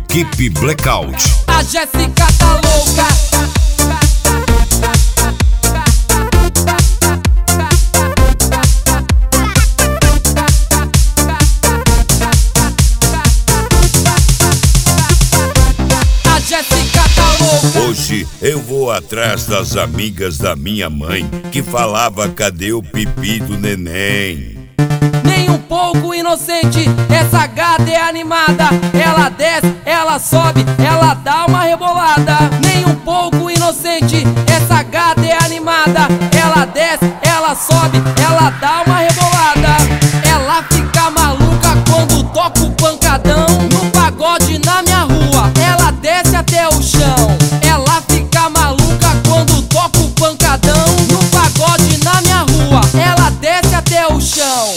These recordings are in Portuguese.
Equipe Blackout. A Jéssica tá louca. A Jéssica tá louca. Hoje eu vou atrás das amigas da minha mãe que falava cadê o pipi do neném. Nem um pouco inocente, essa gata é animada. Ela desce, ela sobe, ela dá uma rebolada. Nem um pouco inocente, essa gata é animada. Ela desce, ela sobe, ela dá uma rebolada. Ela fica maluca quando toca o pancadão no pagode na minha rua. Ela desce até o chão. Ela fica maluca quando toca o pancadão no pagode na minha rua. Ela desce até o chão.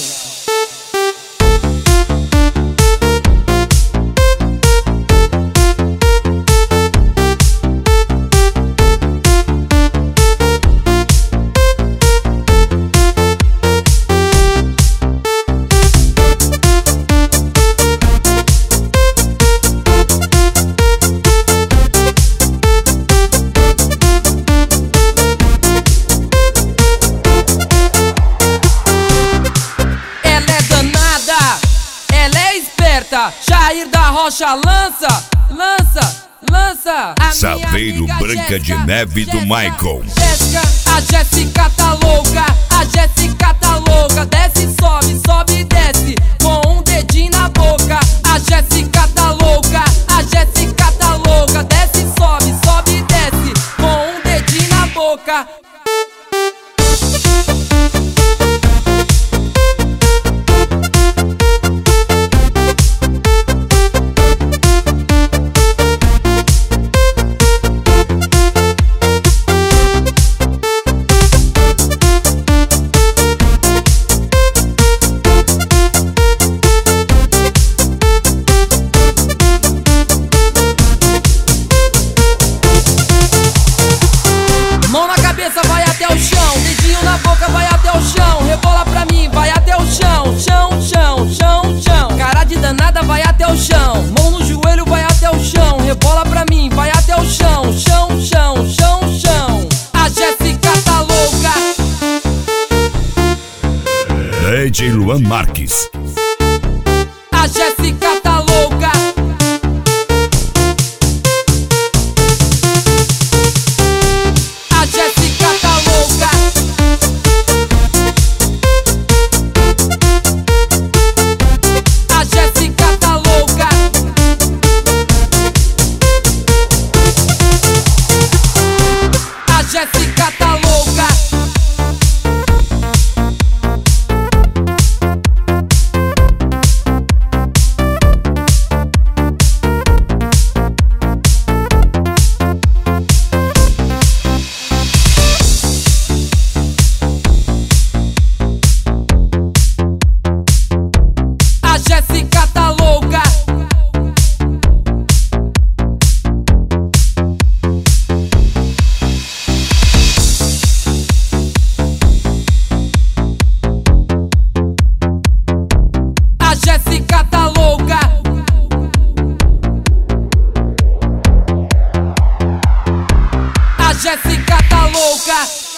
Jair da Rocha lança, lança, lança. Saveiro Branca de Neve do Michael. A Jéssica tá louca, a Jéssica tá louca. Desce, sobe, sobe e desce com um dedinho na boca. A Jéssica tá louca, a Jéssica tá louca. Desce, sobe, sobe e desce com um dedinho na boca. Vai até o chão, dedinho na boca, vai até o chão. Rebola pra mim, vai até o chão. Chão, chão, chão, chão. Cara de danada, vai até o chão. Mão no joelho, vai até o chão. Rebola pra mim, vai até o chão. Chão, chão, chão, chão. A Jéssica tá louca. DJ Luan Marques. A Jéssica tá louca. A Jéssica tá louca. A Jéssica tá louca. A Jéssica tá louca. A Jéssica tá louca. A Jéssica tá louca. A Jéssica tá louca.